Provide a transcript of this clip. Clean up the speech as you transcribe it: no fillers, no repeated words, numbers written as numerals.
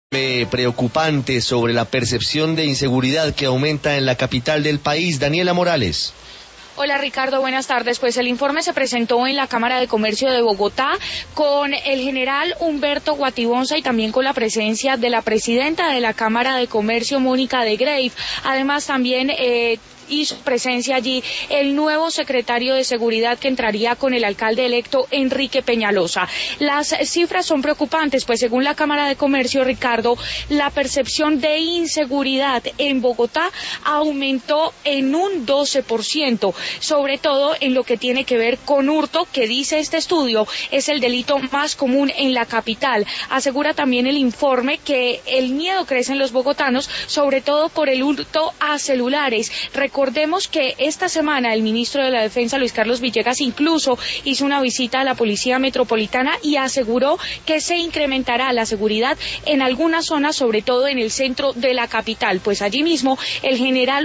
Preocupante sobre la percepción de inseguridad que aumenta en la capital del país. Daniela Morales. Hola Ricardo, buenas tardes. Pues el informe se presentó en la Cámara de Comercio de Bogotá con el general Humberto Guatibonza y también con la presencia de la presidenta de la Cámara de Comercio, Mónica de Greiff. Además también hizo presencia allí el nuevo secretario de Seguridad que entraría con el alcalde electo Enrique Peñalosa. Las cifras son preocupantes, pues según la Cámara de Comercio, Ricardo, la percepción de inseguridad en Bogotá aumentó en un 12%, sobre todo en lo que tiene que ver con hurto, que dice este estudio es el delito más común en la capital. Asegura también el informe que el miedo crece en los bogotanos, sobre todo por el hurto a celulares. Recordemos que esta semana el ministro de la Defensa, Luis Carlos Villegas, incluso hizo una visita a la Policía Metropolitana y aseguró que se incrementará la seguridad en algunas zonas, sobre todo en el centro de la capital. Pues allí mismo el general